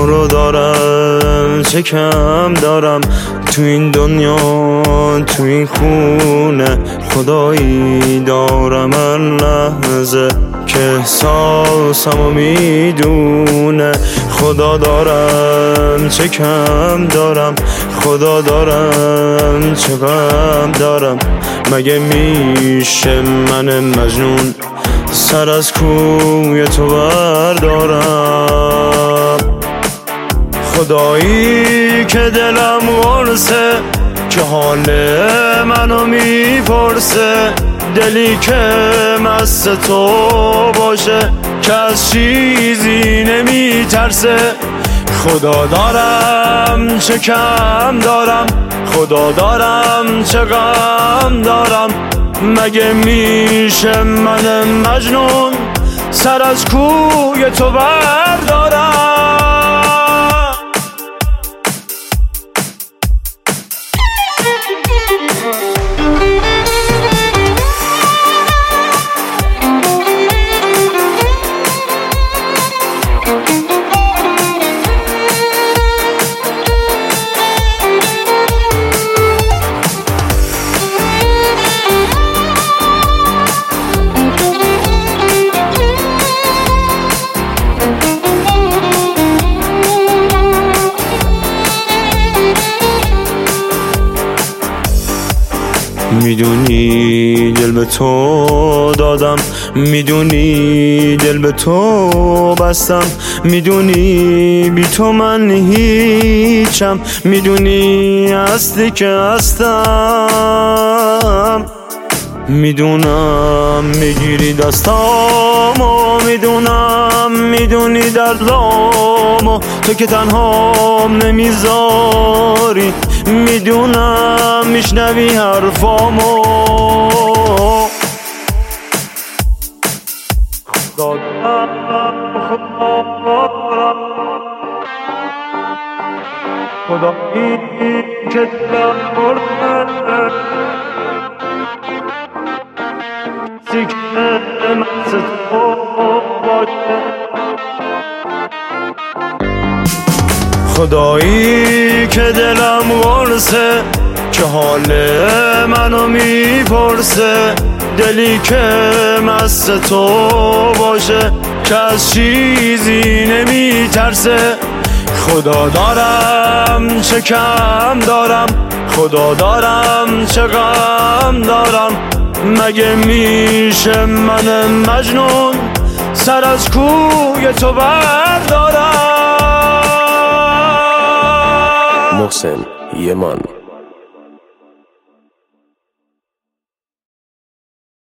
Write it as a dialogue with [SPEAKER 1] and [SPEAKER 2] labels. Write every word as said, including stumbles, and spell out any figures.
[SPEAKER 1] رو دارم چه کم دارم تو این دنیا تو این خونه خدایی دارم هر لحظه که احساسمو میدونه خدا دارم چه کم دارم خدا دارم چه غم دارم مگه میشه من مجنون سر از کوی تو بردارم خدایی که دلم قرصه که حال منو میپرسه دلی که مست تو باشه که از چیزی نمیترسه خدا دارم چه کم دارم خدا دارم چه غم دارم مگه میشه من مجنون سر از کوی تو بردارم میدونی دل به تو دادم میدونی دل به تو بستم میدونی بی تو من هیچم میدونی هستی که هستم میدونم میگیری دستامو میدونم میدونی دردامو تو که تنهام نمیذاری میدونم میشنوی حرفامو خدا خدایی که دلم برده سیکه مست تو باشه خدایی که دلم قرصه که حال منو میپرسه دلی که مست تو باشه که از چیزی نمیترسه خدا دارم چه کم دارم خدا دارم چه غم دارم مگه میشه من مجنون سر از کوی تو بردارم
[SPEAKER 2] محسن یمان